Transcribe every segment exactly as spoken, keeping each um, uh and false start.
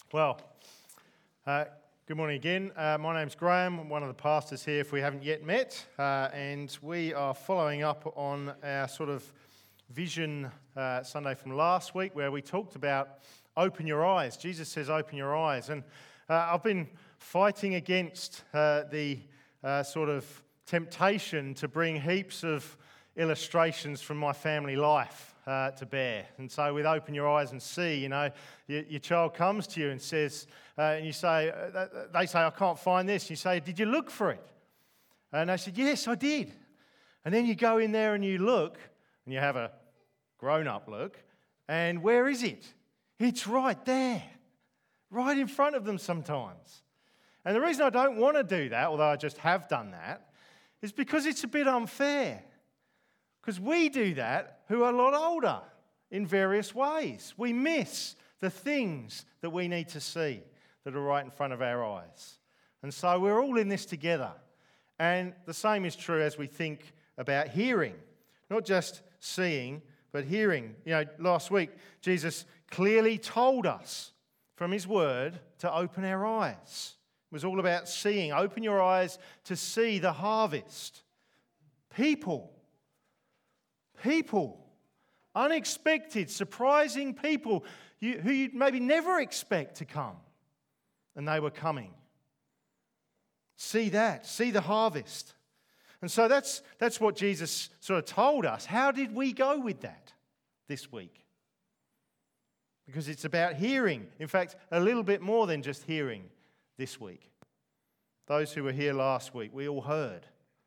Well, uh, good morning again. Uh, my name's Graham. I'm one of the pastors here if we haven't yet met. Uh, and we are following up on our sort of vision uh, Sunday from last week where we talked about open your eyes. Jesus says open your eyes. And uh, I've been fighting against uh, the uh, sort of temptation to bring heaps of illustrations from my family life uh, to bear. And so with open your eyes and see, you know, your, your child comes to you and says, uh, and you say, uh, they say, I can't find this. You say, did you look for it? And they said, yes, I did. And then you go in there and you look, and you have a grown-up look, and where is it? It's right there, right in front of them sometimes. And the reason I don't want to do that, although I just have done that, is because it's a bit unfair. Because we do that who are a lot older in various ways. We miss the things that we need to see that are right in front of our eyes. And so we're all in this together. And the same is true as we think about hearing. Not just seeing, but hearing. You know, last week, Jesus clearly told us from his word to open our eyes. It was all about seeing. Open your eyes to see the harvest. People. People. Unexpected, surprising people you, who you'd maybe never expect to come. And they were coming. See that. See the harvest. And so that's, that's what Jesus sort of told us. How did we go with that this week? Because it's about hearing. In fact, a little bit more than just hearing this week. Those who were here last week, we all heard.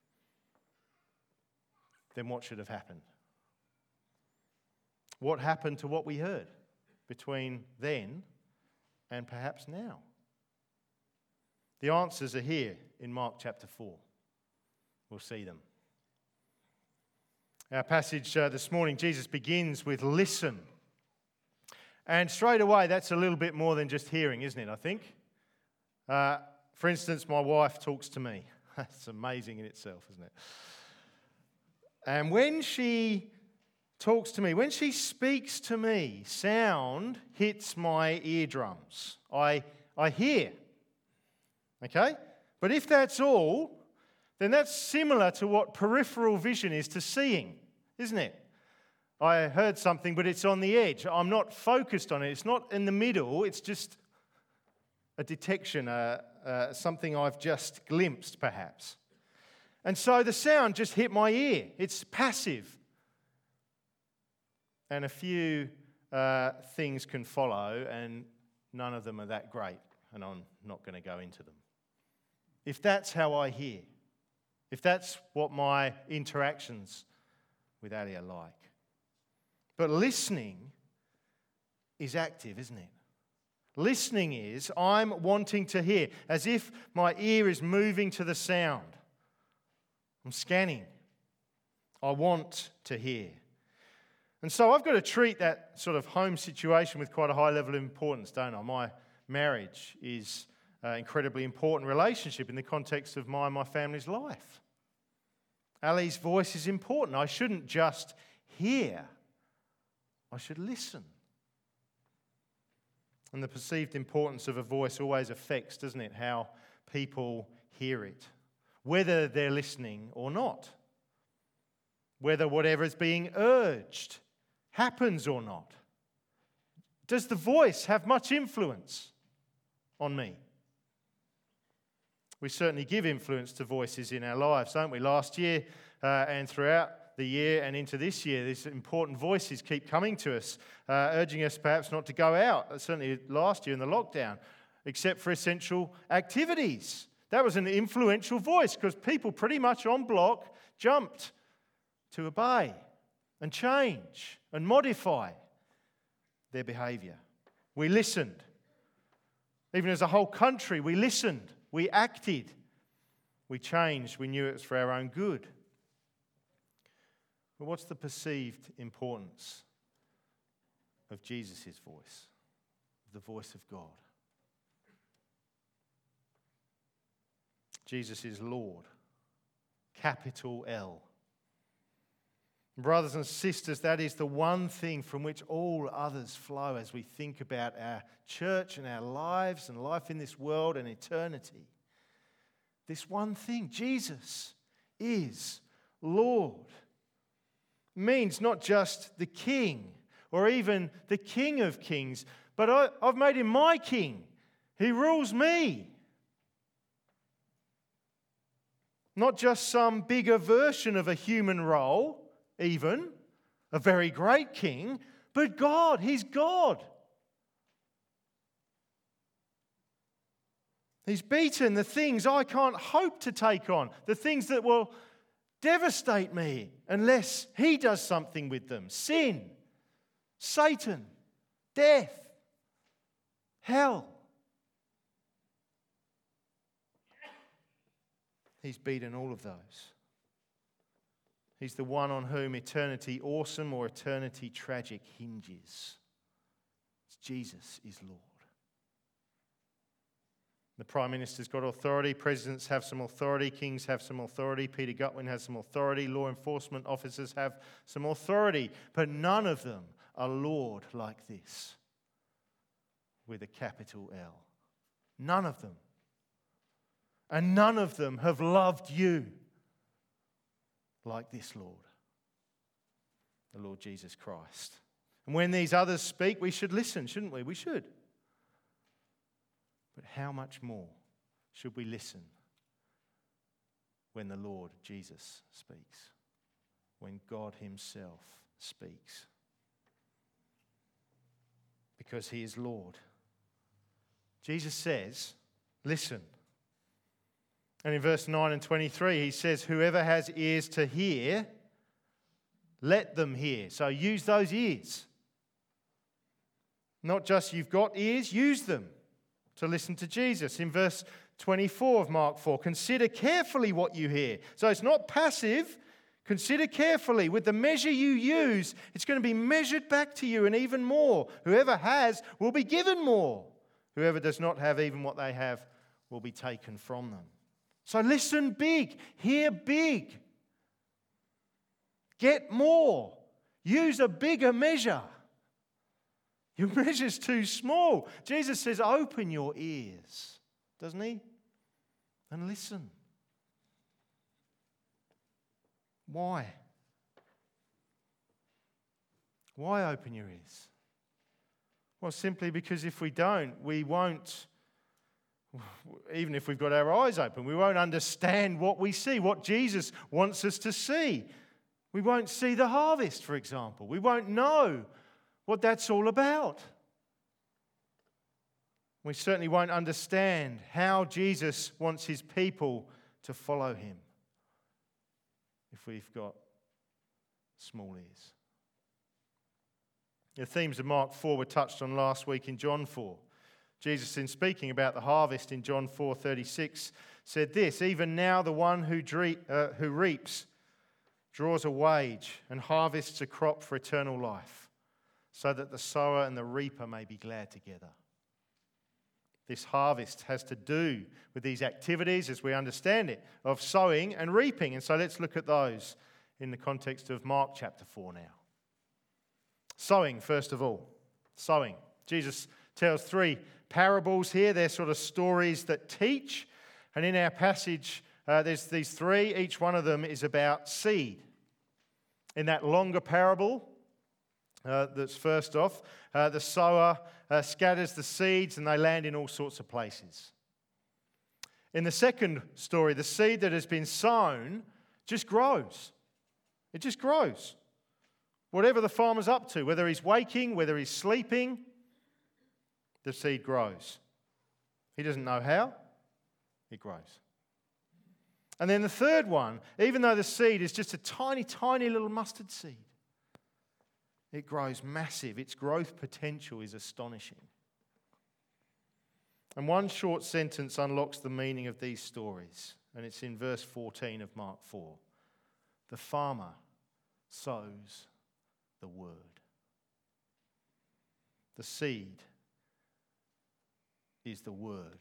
Then what should have happened? What happened to what we heard between then and perhaps now? The answers are here in Mark chapter four. We'll see them. Our passage uh, this morning, Jesus begins with listen. And straight away, that's a little bit more than just hearing, isn't it, I think? Uh, for instance, my wife talks to me. That's amazing in itself, isn't it? And when she talks to me, when she speaks to me, sound hits my eardrums. I, I hear. Okay? But if that's all, then that's similar to what peripheral vision is to seeing, isn't it? I heard something, but it's on the edge. I'm not focused on it. It's not in the middle. It's just a detection, uh, uh, something I've just glimpsed, perhaps. And so the sound just hit my ear. It's passive. And a few uh, things can follow, and none of them are that great, and I'm not going to go into them. If that's how I hear, if that's what my interactions with Ali are like. But listening is active, isn't it? Listening is, I'm wanting to hear, as if my ear is moving to the sound. I'm scanning. I want to hear. And so I've got to treat that sort of home situation with quite a high level of importance, don't I? My marriage is an incredibly important relationship in the context of my and my family's life. Ali's voice is important. I shouldn't just hear. I should listen. And the perceived importance of a voice always affects, doesn't it, how people hear it, whether they're listening or not, whether whatever is being urged happens or not. Does the voice have much influence on me? We certainly give influence to voices in our lives, don't we? Last year uh, and throughout the year and into this year, these important voices keep coming to us, uh, urging us perhaps not to go out, certainly last year in the lockdown, except for essential activities. That was an influential voice because people pretty much en bloc jumped to obey and change and modify their behaviour. We listened. Even as a whole country, we listened. We acted. We changed. We knew it was for our own good. But what's the perceived importance of Jesus' voice, the voice of God? Jesus is Lord, capital L. Brothers and sisters, that is the one thing from which all others flow as we think about our church and our lives and life in this world and eternity. This one thing, Jesus is Lord, means not just the King or even the King of Kings, but I, I've made him my King. He rules me. Not just some bigger version of a human role, even a very great king, but God, he's God. He's beaten the things I can't hope to take on, the things that will devastate me unless he does something with them. Sin, Satan, death, hell. He's beaten all of those. He's the one on whom eternity awesome or eternity tragic hinges. It's Jesus is Lord. The Prime Minister's got authority, presidents have some authority, kings have some authority, Peter Gutwin has some authority, law enforcement officers have some authority, but none of them are Lord like this, with a capital L. None of them. And none of them have loved you like this Lord, the Lord Jesus Christ. And when these others speak, we should listen, shouldn't we? We should. But how much more should we listen when the Lord Jesus speaks, when God himself speaks? Because he is Lord. Jesus says, listen. And in verse nine and twenty-three, he says, whoever has ears to hear, let them hear. So use those ears. Not just you've got ears, use them to listen to Jesus. In verse twenty-four of Mark four, consider carefully what you hear. So it's not passive. Consider carefully. With the measure you use, it's going to be measured back to you and even more. Whoever has will be given more. Whoever does not have even what they have will be taken from them. So listen big, hear big, get more, use a bigger measure. Your measure's too small. Jesus says, open your ears, doesn't he? And listen. Why? Why open your ears? Well, simply because if we don't, we won't. Even if we've got our eyes open, we won't understand what we see, what Jesus wants us to see. We won't see the harvest, for example. We won't know what that's all about. We certainly won't understand how Jesus wants his people to follow him if we've got small ears. The themes of Mark four were touched on last week in John four. Jesus, in speaking about the harvest in John four thirty-six, said this, even now the one who, dre- uh, who reaps draws a wage and harvests a crop for eternal life, so that the sower and the reaper may be glad together. This harvest has to do with these activities, as we understand it, of sowing and reaping. And so let's look at those in the context of Mark chapter four now. Sowing, first of all. Sowing. Jesus tells three parables here. They're sort of stories that teach. And in our passage, uh, there's these three. Each one of them is about seed. In that longer parable, uh, that's first off, uh, the sower uh, scatters the seeds and they land in all sorts of places. In the second story, the seed that has been sown just grows. It just grows. Whatever the farmer's up to, whether he's waking, whether he's sleeping, the seed grows. He doesn't know how, it grows. And then the third one, even though the seed is just a tiny, tiny little mustard seed, it grows massive. Its growth potential is astonishing. And one short sentence unlocks the meaning of these stories, and it's in verse fourteen of Mark four. The farmer sows the word. The seed is the word.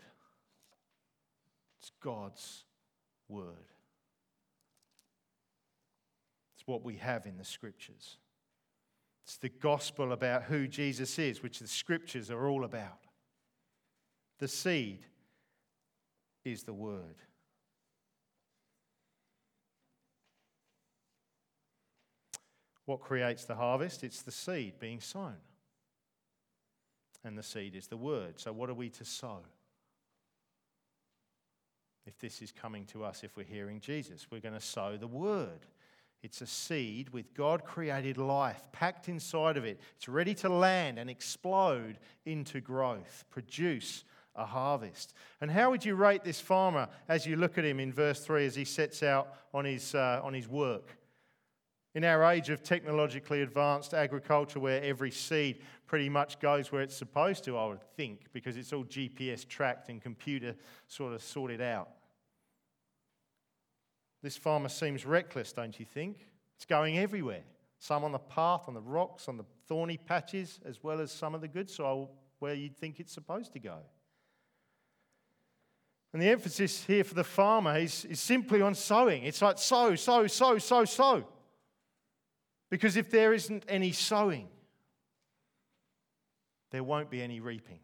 It's God's word. It's what we have in the Scriptures. It's the gospel about who Jesus is, which the Scriptures are all about. The seed is the Word. What creates the harvest? It's the seed being sown. And the seed is the Word. So what are we to sow? If this is coming to us, if we're hearing Jesus, we're going to sow the Word. It's a seed with God-created life packed inside of it. It's ready to land and explode into growth, produce a harvest. And how would you rate this farmer as you look at him in verse three as he sets out on his, uh, on his work? In our age of technologically advanced agriculture where every seed pretty much goes where it's supposed to, I would think, because it's all G P S tracked and computer sort of sorted out. This farmer seems reckless, don't you think? It's going everywhere. Some on the path, on the rocks, on the thorny patches, as well as some of the good soil where you'd think it's supposed to go. And the emphasis here for the farmer is, is simply on sowing. It's like sow, sow, sow, sow, sow. Because if there isn't any sowing, there won't be any reaping.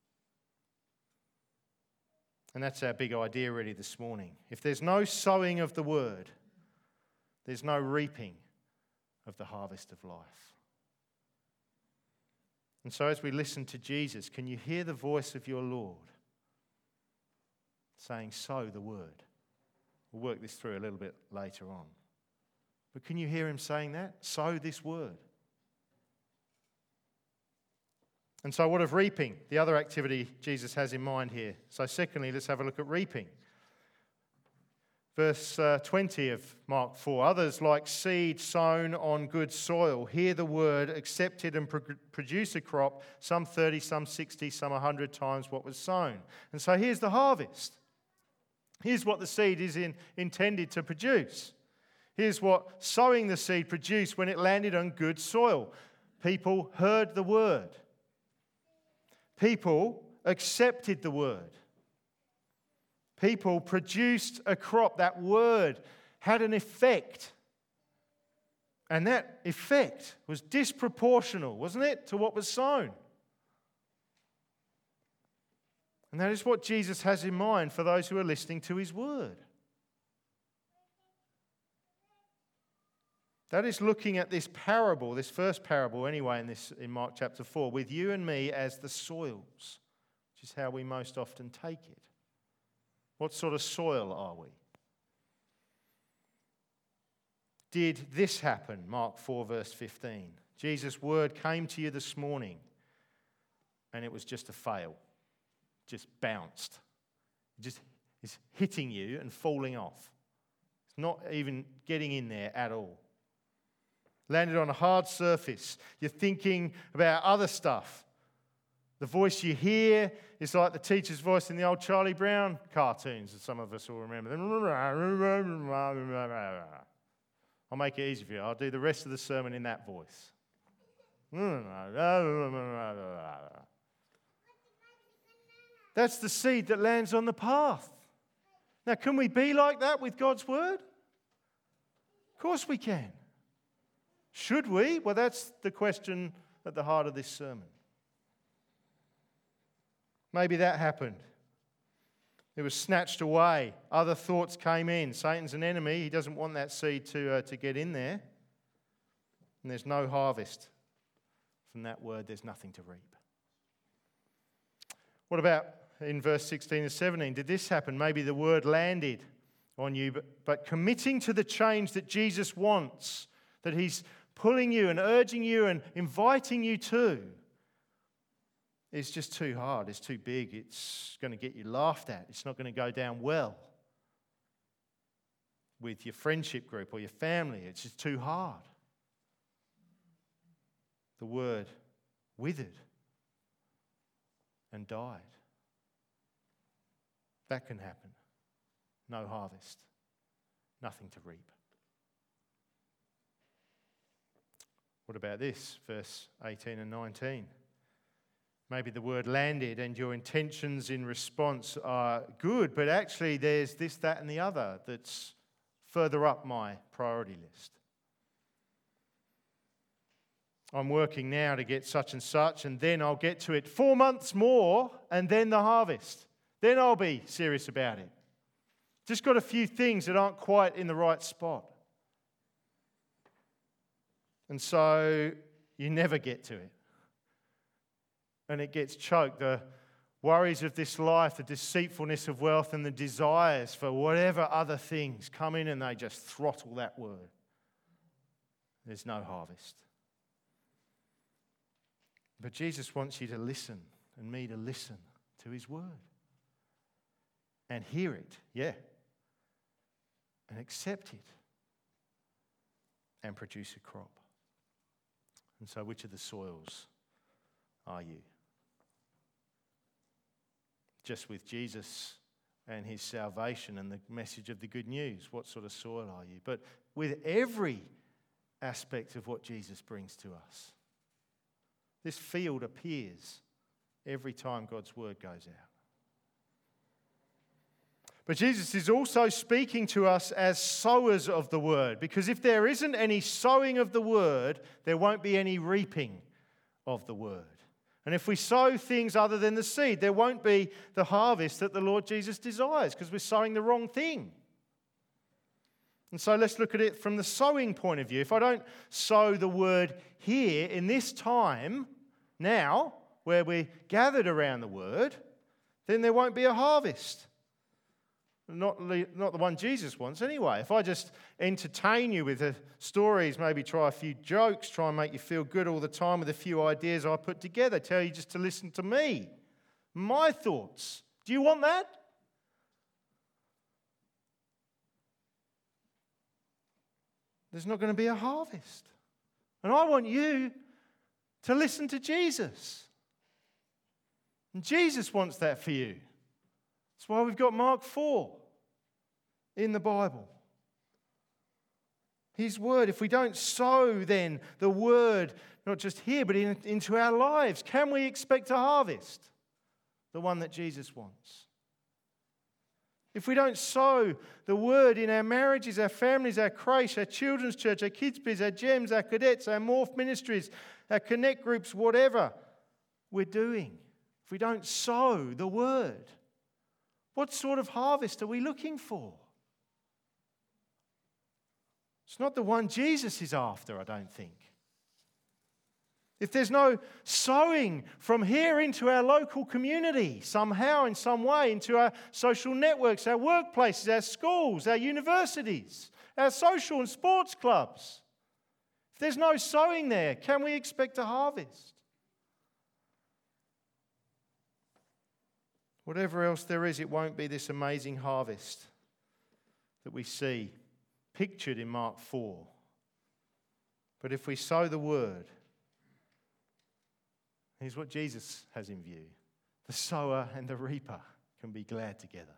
And that's our big idea really this morning. If there's no sowing of the word, there's no reaping of the harvest of life. And so as we listen to Jesus, can you hear the voice of your Lord saying, sow the word? We'll work this through a little bit later on. But can you hear him saying that? Sow this word. And so what of reaping? The other activity Jesus has in mind here. So secondly, let's have a look at reaping. Verse uh, twenty of Mark four. Others, like seed sown on good soil, hear the word, accept it and pro- produce a crop, some thirty, some sixty, some one hundred times what was sown. And so here's the harvest. Here's what the seed is in, intended to produce. Here's what sowing the seed produced when it landed on good soil. People heard the word. People accepted the word. People produced a crop. That word had an effect. And that effect was disproportional, wasn't it, to what was sown? And that is what Jesus has in mind for those who are listening to his word. That is looking at this parable, this first parable anyway in this in Mark chapter four, with you and me as the soils, which is how we most often take it. What sort of soil are we? Did this happen? Mark four verse fifteen. Jesus' word came to you this morning and it was just a fail. Just bounced. It just is hitting you and falling off. It's not even getting in there at all. Landed on a hard surface. You're thinking about other stuff. The voice you hear is like the teacher's voice in the old Charlie Brown cartoons that some of us will remember. I'll make it easy for you. I'll do the rest of the sermon in that voice. That's the seed that lands on the path. Now, can we be like that with God's word? Of course we can. Should we? Well, that's the question at the heart of this sermon. Maybe that happened. It was snatched away. Other thoughts came in. Satan's an enemy. He doesn't want that seed to, uh, to get in there. And there's no harvest. From that word, there's nothing to reap. What about in verse sixteen and seventeen? Did this happen? Maybe the word landed on you, but, but committing to the change that Jesus wants, that he's pulling you and urging you and inviting you to, is just too hard. It's too big. It's going to get you laughed at. It's not going to go down well with your friendship group or your family. It's just too hard. The word withered and died. That can happen. No harvest. Nothing to reap. What about this? Verse eighteen and nineteen. Maybe the word landed and your intentions in response are good, but actually there's this, that, and the other that's further up my priority list. I'm working now to get such and such, and then I'll get to it four months more, and then the harvest. Then I'll be serious about it. Just got a few things that aren't quite in the right spot. And so you never get to it. And it gets choked. The worries of this life, the deceitfulness of wealth, and the desires for whatever other things come in and they just throttle that word. There's no harvest. But Jesus wants you to listen, and me to listen to his word. And hear it, yeah. And accept it. And produce a crop. And so which of the soils are you? Just with Jesus and his salvation and the message of the good news, what sort of soil are you? But with every aspect of what Jesus brings to us. This field appears every time God's word goes out. But Jesus is also speaking to us as sowers of the word, because if there isn't any sowing of the word, there won't be any reaping of the word. And if we sow things other than the seed, there won't be the harvest that the Lord Jesus desires, because we're sowing the wrong thing. And so let's look at it from the sowing point of view. If I don't sow the word here in this time, now, where we're gathered around the word, then there won't be a harvest. Not, not the one Jesus wants anyway. If I just entertain you with the stories, maybe try a few jokes, try and make you feel good all the time with a few ideas I put together, tell you just to listen to me, my thoughts. Do you want that? There's not going to be a harvest. And I want you to listen to Jesus. And Jesus wants that for you. That's why we've got Mark four in the Bible. His word. If we don't sow then the word, not just here, but in, into our lives, can we expect a harvest? The one that Jesus wants. If we don't sow the word in our marriages, our families, our creche, our children's church, our kids' biz, our gems, our cadets, our morph ministries, our connect groups, whatever we're doing, if we don't sow the word, what sort of harvest are we looking for? It's not the one Jesus is after, I don't think. If there's no sowing from here into our local community, somehow, in some way, into our social networks, our workplaces, our schools, our universities, our social and sports clubs, if there's no sowing there, can we expect a harvest? Whatever else there is, it won't be this amazing harvest that we see pictured in Mark four. But if we sow the word, here's what Jesus has in view. The sower and the reaper can be glad together.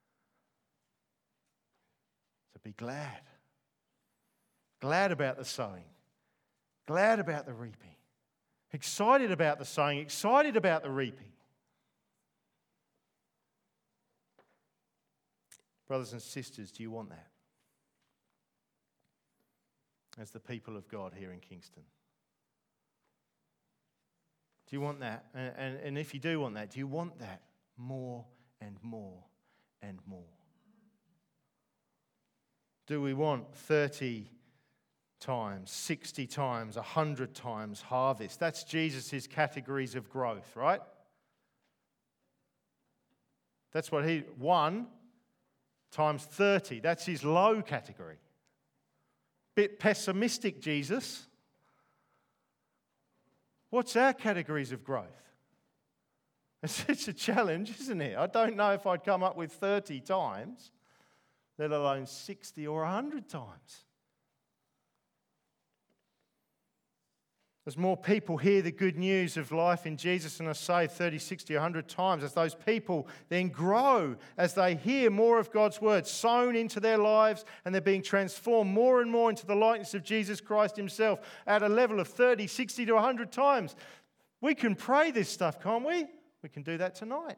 So be glad. Glad about the sowing. Glad about the reaping. Excited about the sowing. Excited about the reaping. Brothers and sisters, do you want that? As the people of God here in Kingston. Do you want that? And, and, and if you do want that, do you want that more and more and more? Do we want thirty times, sixty times, one hundred times harvest? That's Jesus' categories of growth, right? That's what he, one times thirty, that's his low category. Bit pessimistic, Jesus. What's our categories of growth? It's, it's a challenge, isn't it? I don't know if I'd come up with thirty times, let alone sixty or one hundred times. As more people hear the good news of life in Jesus and are saved thirty, sixty, one hundred times, as those people then grow, as they hear more of God's word sown into their lives, and they're being transformed more and more into the likeness of Jesus Christ himself at a level of thirty, sixty to one hundred times. We can pray this stuff, can't we? We can do that tonight.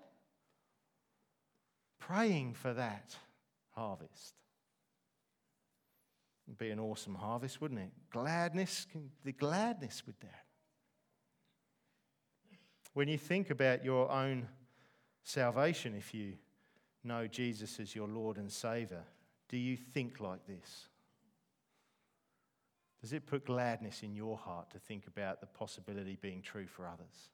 Praying for that harvest. It'd be an awesome harvest, wouldn't it? Gladness, the gladness with that. When you think about your own salvation, if you know Jesus as your Lord and Saviour, do you think like this? Does it put gladness in your heart to think about the possibility being true for others?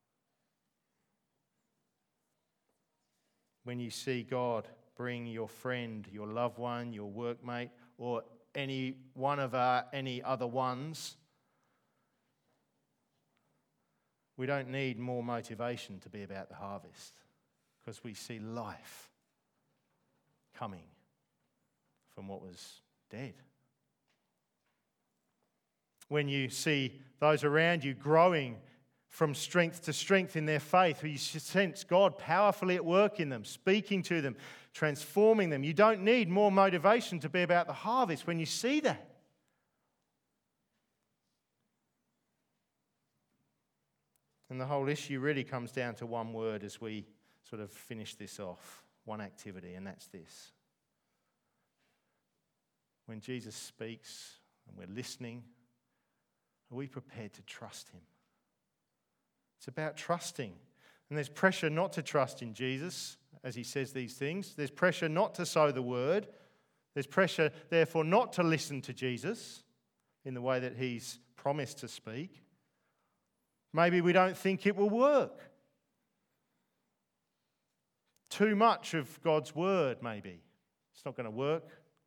When you see God bring your friend, your loved one, your workmate, or any one of our any other ones, we don't need more motivation to be about the harvest because we see life coming from what was dead. When you see those around you growing from strength to strength in their faith, where you sense God powerfully at work in them, speaking to them, transforming them, you don't need more motivation to be about the harvest when you see that. And the whole issue really comes down to one word as we sort of finish this off, one activity, and that's this. When Jesus speaks and we're listening, are we prepared to trust him? It's about trusting. And there's pressure not to trust in Jesus as he says these things. There's pressure not to sow the word. There's pressure, therefore, not to listen to Jesus in the way that he's promised to speak. Maybe we don't think it will work. Too much of God's word, maybe. It's not going to work.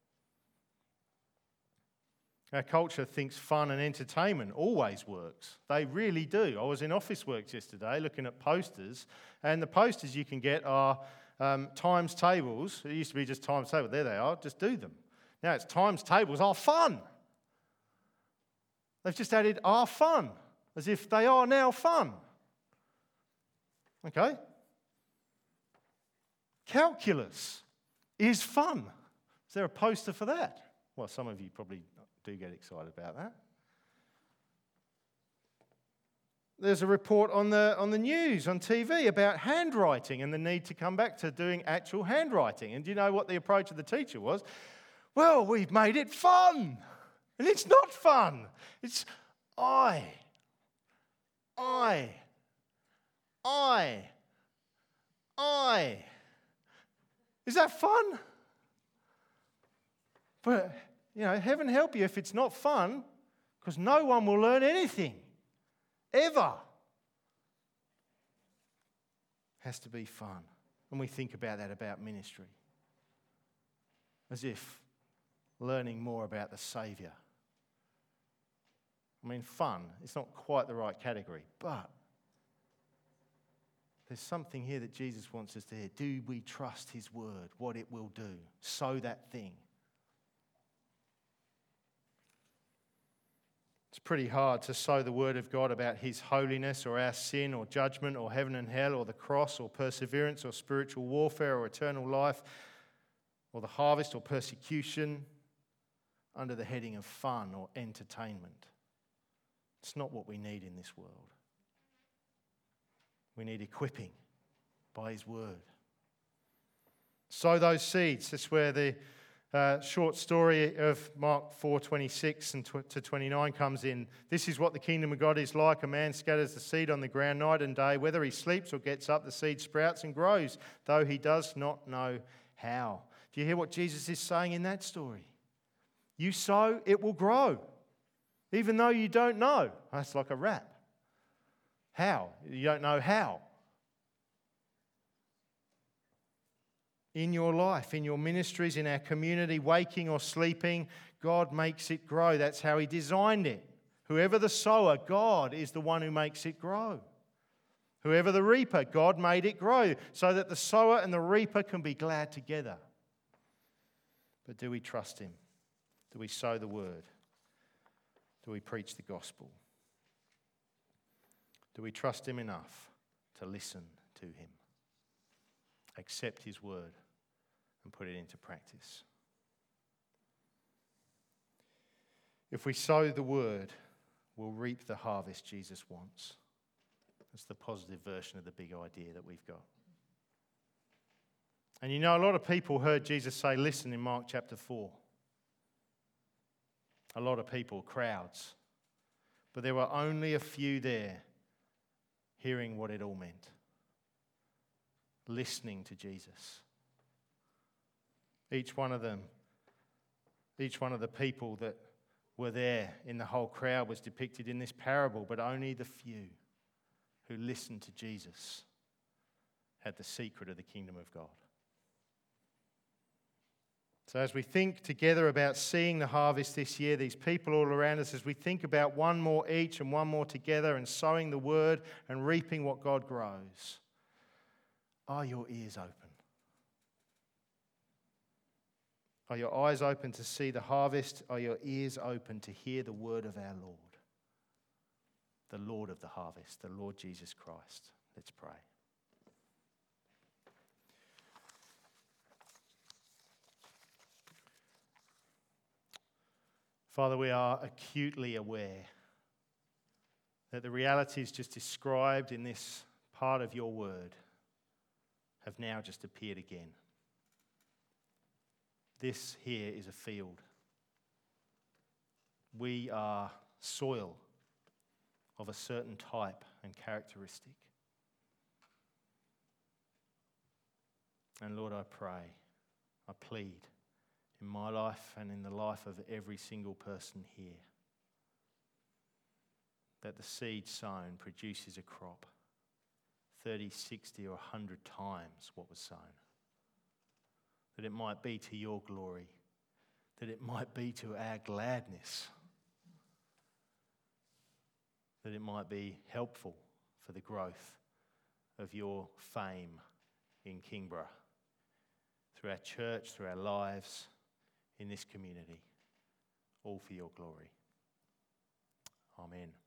Our culture thinks fun and entertainment always works. They really do. I was in Officeworks yesterday looking at posters, and the posters you can get are um, times tables. It used to be just times tables. There they are. Just do them. Now it's times tables are fun. They've just added are fun, as if they are now fun. Okay? Calculus is fun. Is there a poster for that? Well, some of you probably do get excited about that. There's a report on the on the news, on T V, about handwriting and the need to come back to doing actual handwriting. And do you know what the approach of the teacher was? Well, we've made it fun. And it's not fun. It's I, I, I, I. Is that fun? But, you know, heaven help you if it's not fun, because no one will learn anything, ever. It has to be fun. And we think about that about ministry, as if learning more about the Saviour. I mean, fun, it's not quite the right category, but there's something here that Jesus wants us to hear. Do we trust his word, what it will do? Sow that thing. It's pretty hard to sow the word of God about his holiness or our sin or judgment or heaven and hell or the cross or perseverance or spiritual warfare or eternal life or the harvest or persecution under the heading of fun or entertainment. It's not what we need in this world. We need equipping by his word. Sow those seeds. That's where the uh, short story of Mark four twenty-six and to twenty-nine comes in. This is what the kingdom of God is like. A man scatters the seed on the ground night and day. Whether he sleeps or gets up, the seed sprouts and grows, though he does not know how. Do you hear what Jesus is saying in that story? You sow, it will grow, even though you don't know. That's like a rap. How? You don't know how. In your life, in your ministries, in our community, waking or sleeping, God makes it grow. That's how he designed it. Whoever the sower, God is the one who makes it grow. Whoever the reaper, God made it grow so that the sower and the reaper can be glad together. But do we trust him? Do we sow the word? Do we preach the gospel? Do we trust him enough to listen to him, accept his word, and put it into practice? If we sow the word, we'll reap the harvest Jesus wants. That's the positive version of the big idea that we've got. And you know, a lot of people heard Jesus say, listen, in Mark chapter four. a lot of people, crowds. But there were only a few there hearing what it all meant, listening to Jesus. Each one of them, each one of the people that were there in the whole crowd was depicted in this parable, but only the few who listened to Jesus had the secret of the kingdom of God. So as we think together about seeing the harvest this year, these people all around us, as we think about one more each and one more together and sowing the word and reaping what God grows, are your ears open? Are your eyes open to see the harvest? Are your ears open to hear the word of our Lord? The Lord of the harvest, the Lord Jesus Christ. Let's pray. Father, we are acutely aware that the realities just described in this part of your word have now just appeared again. This here is a field. We are soil of a certain type and characteristic. And Lord, I pray, I plead in my life and in the life of every single person here that the seed sown produces a crop thirty, sixty or one hundred times what was sown. That it might be to your glory, that it might be to our gladness, that it might be helpful for the growth of your fame in Kingborough, through our church, through our lives, in this community, all for your glory. Amen.